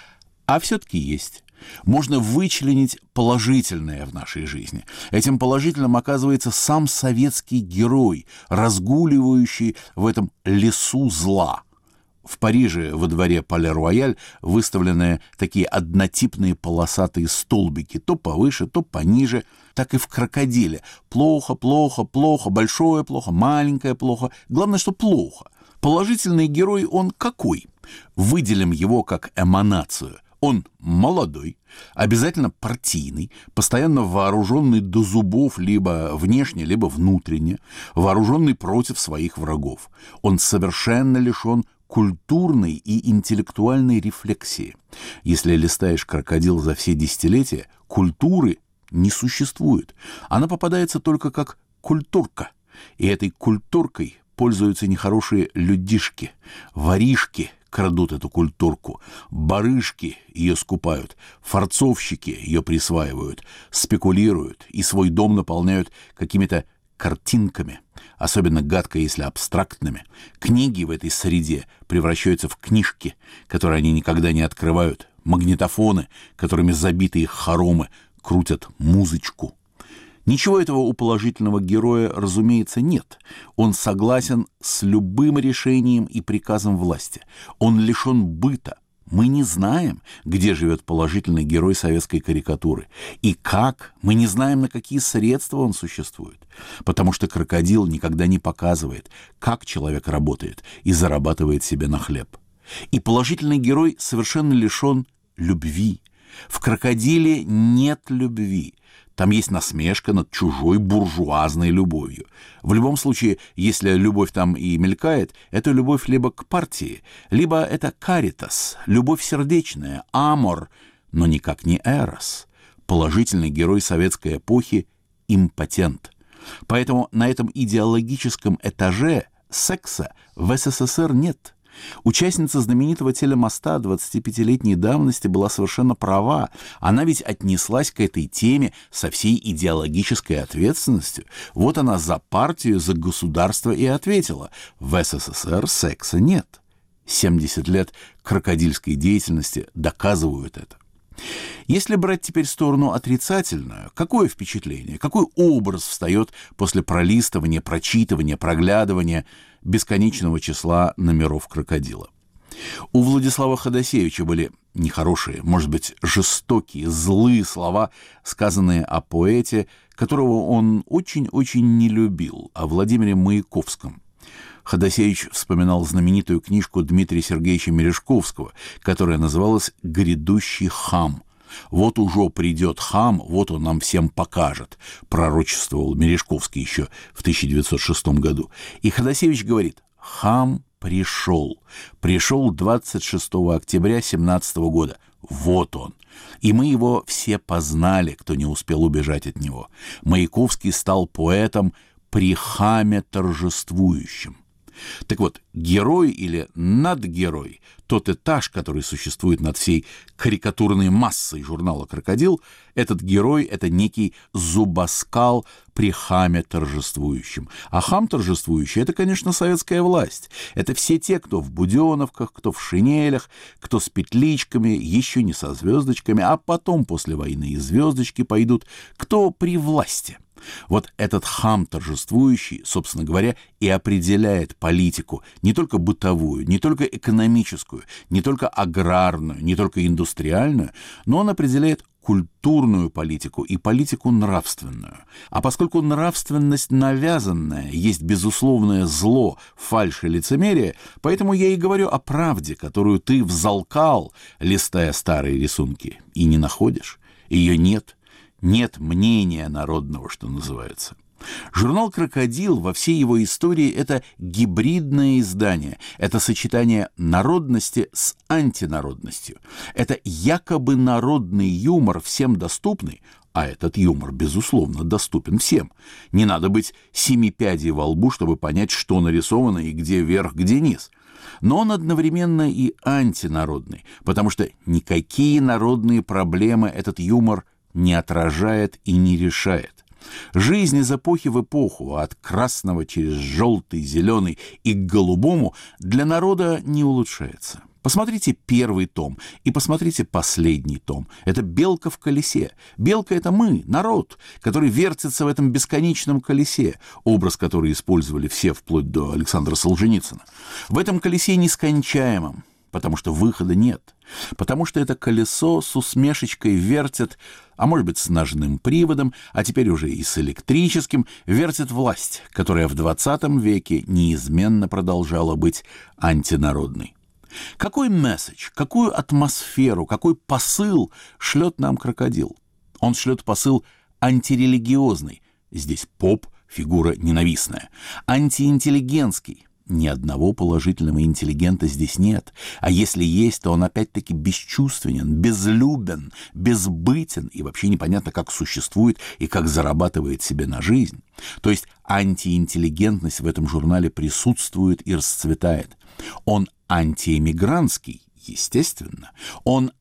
Speaker 1: А все-таки есть. Можно вычленить положительное в нашей жизни. Этим положительным оказывается сам советский герой, разгуливающий в этом лесу зла. В Париже во дворе Пале-Рояль выставлены такие однотипные полосатые столбики, то повыше, то пониже, так и в крокодиле. Плохо, плохо, плохо, большое плохо, маленькое плохо. Главное, что плохо. Положительный герой, он какой? Выделим его как эманацию. Он молодой, обязательно партийный, постоянно вооруженный до зубов либо внешне, либо внутренне, вооруженный против своих врагов. Он совершенно лишен культурной и интеллектуальной рефлексии. Если листаешь «Крокодил» за все десятилетия, культуры не существует. Она попадается только как культурка. И этой культуркой пользуются нехорошие людишки, воришки, крадут эту культурку, барышки ее скупают, форцовщики ее присваивают, спекулируют и свой дом наполняют какими-то картинками, особенно гадко, если абстрактными. Книги в этой среде превращаются в книжки, которые они никогда не открывают, магнитофоны, которыми забиты их хоромы, крутят музычку. Ничего этого у положительного героя, разумеется, нет. Он согласен с любым решением и приказом власти. Он лишен быта. Мы не знаем, где живет положительный герой советской карикатуры. И как, мы не знаем, на какие средства он существует. Потому что крокодил никогда не показывает, как человек работает и зарабатывает себе на хлеб. И положительный герой совершенно лишен любви. В крокодиле нет любви. Там есть насмешка над чужой буржуазной любовью. В любом случае, если любовь там и мелькает, это любовь либо к партии, либо это каритас, любовь сердечная, амор, но никак не эрос. Положительный герой советской эпохи – импотент. Поэтому на этом идеологическом этаже секса в СССР нет. Участница знаменитого телемоста двадцатипятилетней давности была совершенно права. Она ведь отнеслась к этой теме со всей идеологической ответственностью. Вот она за партию, за государство и ответила: в СССР секса нет. семьдесят лет крокодильской деятельности доказывают это. Если брать теперь сторону отрицательную, какое впечатление, какой образ встает после пролистывания, прочитывания, проглядывания бесконечного числа номеров крокодила? У Владислава Ходосевича были нехорошие, может быть, жестокие, злые слова, сказанные о поэте, которого он очень-очень не любил, о Владимире Маяковском. Ходосевич вспоминал знаменитую книжку Дмитрия Сергеевича Мережковского, которая называлась «Грядущий хам». «Вот уже придет хам, вот он нам всем покажет», пророчествовал Мережковский еще в тысяча девятьсот шестом году. И Ходосевич говорит: «Хам пришел. Пришел двадцать шестого октября семнадцатого года. Вот он. И мы его все познали, кто не успел убежать от него. Маяковский стал поэтом при хаме торжествующим». Так вот, герой или надгерой, тот этаж, который существует над всей карикатурной массой журнала «Крокодил», этот герой — это некий зубоскал при хаме торжествующем. А хам торжествующий — это, конечно, советская власть. Это все те, кто в буденовках, кто в шинелях, кто с петличками, еще не со звездочками, а потом после войны и звездочки пойдут, кто при власти. Вот этот хам торжествующий, собственно говоря, и определяет политику не только бытовую, не только экономическую, не только аграрную, не только индустриальную, но он определяет культурную политику и политику нравственную. А поскольку нравственность навязанная есть безусловное зло, фальшь и лицемерие, поэтому я и говорю о правде, которую ты взалкал, листая старые рисунки, и не находишь. Ее нет. Нет мнения народного, что называется. Журнал «Крокодил» во всей его истории – это гибридное издание, это сочетание народности с антинародностью. Это якобы народный юмор, всем доступный, а этот юмор, безусловно, доступен всем. Не надо быть семипядей во лбу, чтобы понять, что нарисовано и где верх, где низ. Но он одновременно и антинародный, потому что никакие народные проблемы этот юмор не отражает и не решает. Жизнь из эпохи в эпоху, от красного через желтый, зеленый и к голубому, для народа не улучшается. Посмотрите первый том и посмотрите последний том. Это белка в колесе. Белка — это мы, народ, который вертится в этом бесконечном колесе, образ, который использовали все вплоть до Александра Солженицына. В этом колесе нескончаемом, потому что выхода нет, потому что это колесо с усмешечкой вертит, а может быть с ножным приводом, а теперь уже и с электрическим, вертит власть, которая в двадцатом веке неизменно продолжала быть антинародной. Какой месседж, какую атмосферу, какой посыл шлет нам крокодил? Он шлет посыл антирелигиозный, здесь поп — фигура ненавистная, антиинтеллигентский. Ни одного положительного интеллигента здесь нет. А если есть, то он опять-таки бесчувственен, безлюбен, безбытен и вообще непонятно, как существует и как зарабатывает себе на жизнь. То есть антиинтеллигентность в этом журнале присутствует и расцветает. Он антиэмигрантский, естественно. Он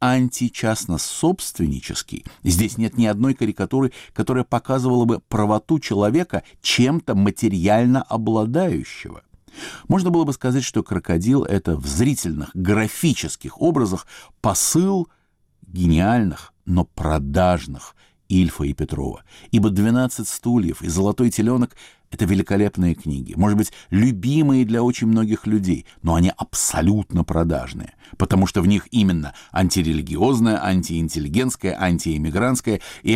Speaker 1: античастно-собственнический. Здесь нет ни одной карикатуры, которая показывала бы правоту человека чем-то материально обладающего. Можно было бы сказать, что крокодил — это в зрительных, графических образах посыл гениальных, но продажных Ильфа и Петрова. Ибо «двенадцать стульев» и «Золотой теленок» — это великолепные книги, может быть, любимые для очень многих людей, но они абсолютно продажные, потому что в них именно антирелигиозная, антиинтеллигентская, антиэмигрантская и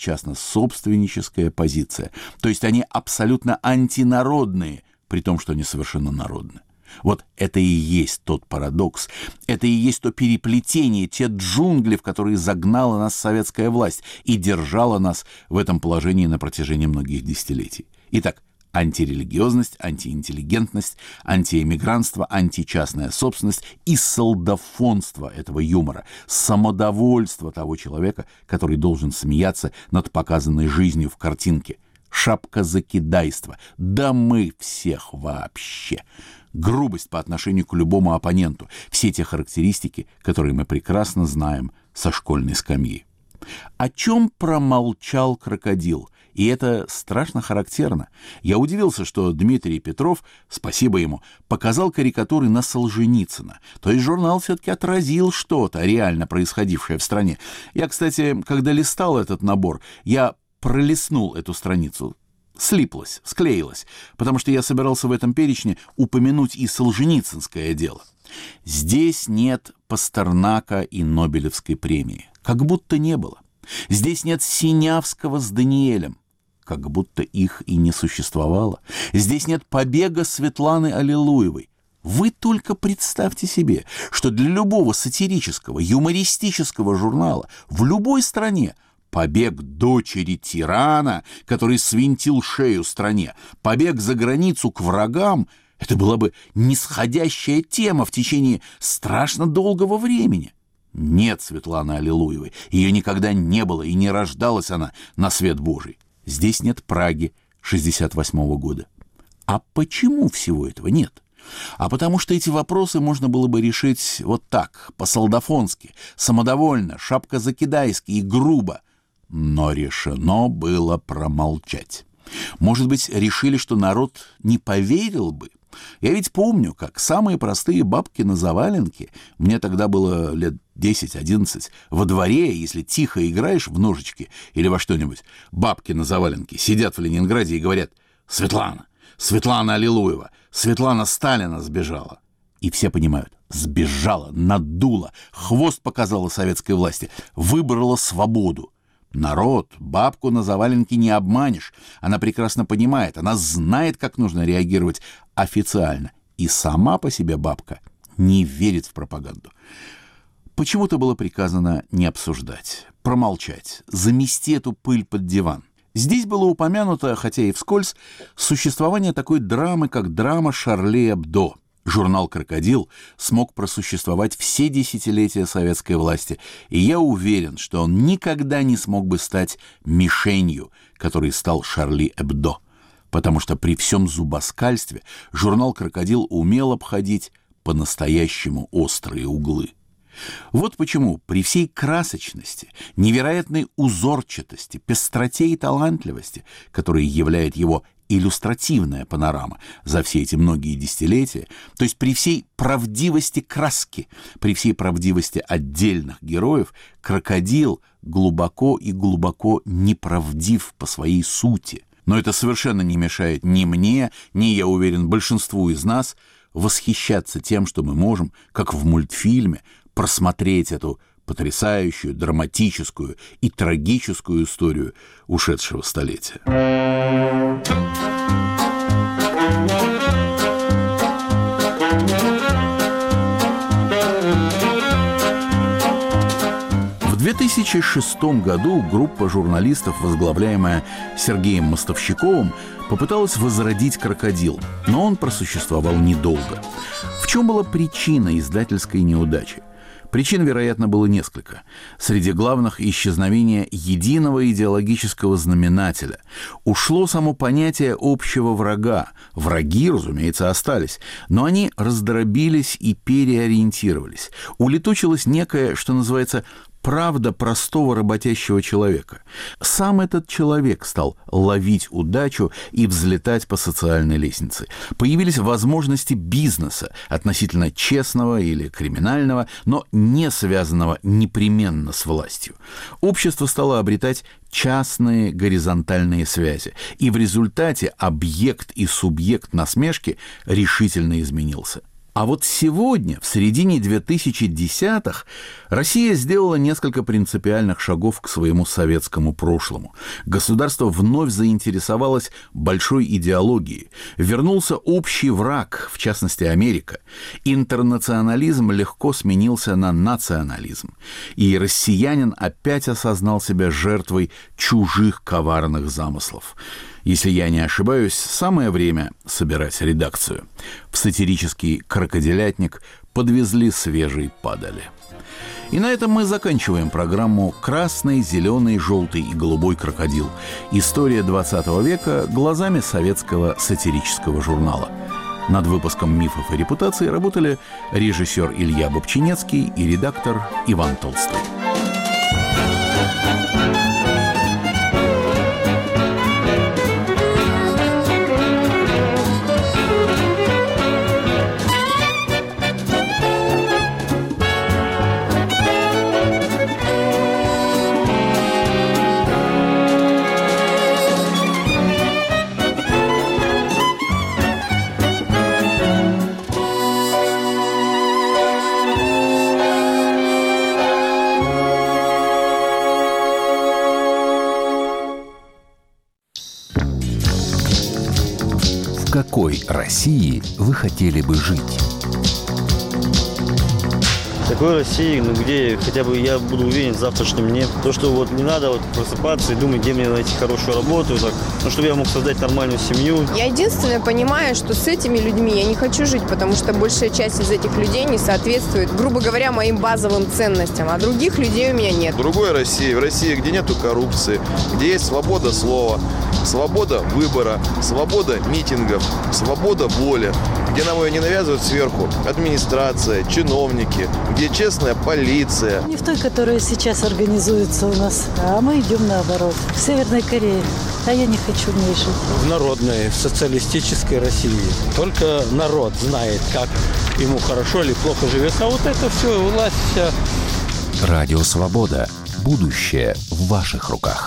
Speaker 1: античастно-собственническая позиция. То есть они абсолютно антинародные, при том, что они совершенно народны. Вот это и есть тот парадокс, это и есть то переплетение, те джунгли, в которые загнала нас советская власть и держала нас в этом положении на протяжении многих десятилетий. Итак, антирелигиозность, антиинтеллигентность, антиэмигрантство, античастная собственность и солдафонство этого юмора, самодовольство того человека, который должен смеяться над показанной жизнью в картинке. Шапкозакидайство. Да мы всех вообще. Грубость по отношению к любому оппоненту. Все те характеристики, которые мы прекрасно знаем со школьной скамьи. О чем промолчал крокодил? И это страшно характерно. Я удивился, что Дмитрий Петров, спасибо ему, показал карикатуры на Солженицына. То есть журнал все-таки отразил что-то реально происходившее в стране. Я, кстати, когда листал этот набор, я пролистнул эту страницу. Слиплась, склеилась, потому что я собирался в этом перечне упомянуть и солженицынское дело. Здесь нет Пастернака и Нобелевской премии. Как будто не было. Здесь нет Синявского с Даниэлем. Как будто их и не существовало. Здесь нет побега Светланы Аллилуевой. Вы только представьте себе, что для любого сатирического, юмористического журнала в любой стране побег дочери тирана, который свинтил шею стране, побег за границу к врагам — это была бы нисходящая тема в течение страшно долгого времени. Нет Светланы Аллилуевой, ее никогда не было, и не рождалась она на свет Божий. Здесь нет Праги шестьдесят восьмого года. А почему всего этого нет? А потому что эти вопросы можно было бы решить вот так, по-солдафонски, самодовольно, шапкозакидайски и грубо. Но решено было промолчать. Может быть, решили, что народ не поверил бы. Я ведь помню, как самые простые бабки на заваленке, мне тогда было лет десять, одиннадцать, во дворе, если тихо играешь в ножички или во что-нибудь, бабки на заваленке сидят в Ленинграде и говорят: «Светлана, Светлана Аллилуева, Светлана Сталина сбежала». И все понимают: сбежала, надула, хвост показала советской власти, выбрала свободу. Народ, бабку на заваленке не обманешь. Она прекрасно понимает, она знает, как нужно реагировать официально. И сама по себе бабка не верит в пропаганду. Почему-то было приказано не обсуждать, промолчать, замести эту пыль под диван. Здесь было упомянуто, хотя и вскользь, существование такой драмы, как драма Шарли Эбдо. Журнал «Крокодил» смог просуществовать все десятилетия советской власти, и я уверен, что он никогда не смог бы стать мишенью, которой стал Шарли Эбдо, потому что при всем зубоскальстве журнал «Крокодил» умел обходить по-настоящему острые углы. Вот почему при всей красочности, невероятной узорчатости, пестроте и талантливости, которые являет его иллюстративная панорама за все эти многие десятилетия, то есть при всей правдивости краски, при всей правдивости отдельных героев, «Крокодил» глубоко и глубоко неправдив по своей сути. Но это совершенно не мешает ни мне, ни, я уверен, большинству из нас восхищаться тем, что мы можем, как в мультфильме, просмотреть эту потрясающую, драматическую и трагическую историю ушедшего столетия. В две тысячи шестом году группа журналистов, возглавляемая Сергеем Мостовщиковым, попыталась возродить «Крокодил», но он просуществовал недолго. В чем была причина издательской неудачи? Причин, вероятно, было несколько. Среди главных — исчезновение единого идеологического знаменателя. Ушло само понятие общего врага. Враги, разумеется, остались, но они раздробились и переориентировались. Улетучилась некая, что называется, правда простого работящего человека. Сам этот человек стал ловить удачу и взлетать по социальной лестнице. Появились возможности бизнеса, относительно честного или криминального, но не связанного непременно с властью. Общество стало обретать частные горизонтальные связи, и в результате объект и субъект насмешки решительно изменился. А вот сегодня, в середине двухтысячных, Россия сделала несколько принципиальных шагов к своему советскому прошлому. Государство вновь заинтересовалось большой идеологией. Вернулся общий враг, в частности, Америка. Интернационализм легко сменился на национализм. И россиянин опять осознал себя жертвой чужих коварных замыслов. Если я не ошибаюсь, самое время собирать редакцию. В сатирический «Крокодилятник» подвезли свежие падали. И на этом мы заканчиваем программу «Красный, зеленый, желтый и голубой крокодил. История двадцатого века глазами советского сатирического журнала». Над выпуском «Мифов и репутаций» работали режиссер Илья Бобчинецкий и редактор Иван Толстой.
Speaker 3: В какой России вы хотели бы жить?
Speaker 4: Такой России, ну где хотя бы я буду уверен в завтрашнем дне. То, что вот не надо вот просыпаться и думать, где мне найти хорошую работу, так, ну, чтобы я мог создать нормальную семью.
Speaker 5: Я единственное понимаю, что с этими людьми я не хочу жить, потому что большая часть из этих людей не соответствует, грубо говоря, моим базовым ценностям, а других людей у меня нет.
Speaker 6: В другой России, в России, где нету коррупции, где есть свобода слова, свобода выбора, свобода митингов, свобода воли, где нам ее не навязывают сверху администрация, чиновники, где честная полиция.
Speaker 7: Не в той, которая сейчас организуется у нас, а мы идем наоборот. В Северной Корее. А я не хочу в ней жить.
Speaker 8: В народной, в социалистической России. Только народ знает, как ему хорошо или плохо живется. А вот это все, власть вся
Speaker 3: Радио «Свобода». Будущее в ваших руках.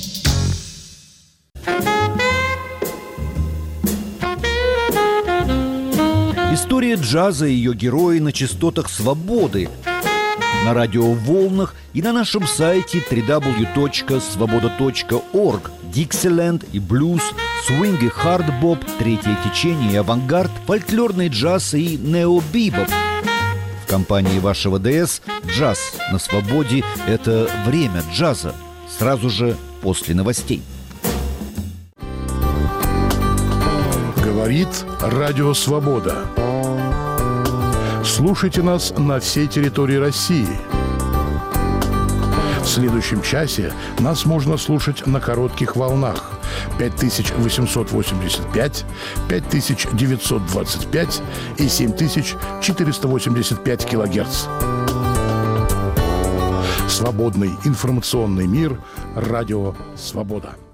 Speaker 9: История джаза и ее герои на частотах «Свободы», на радиоволнах и на нашем сайте дабл ю дабл ю дабл ю точка свобода точка орг. Диксиленд и блюз, свинг и хардбоп, третье течение и авангард, фольклорный джаз и нео-бибоп. В компании вашего ДС «Джаз на свободе» — это время джаза, сразу же после новостей.
Speaker 10: Говорит Радио Свобода. Слушайте нас на всей территории России. В следующем часе нас можно слушать на коротких волнах пять тысяч восемьсот восемьдесят пять, пять тысяч девятьсот двадцать пять и семь тысяч четыреста восемьдесят пять килогерц. Свободный информационный мир. Радио Свобода.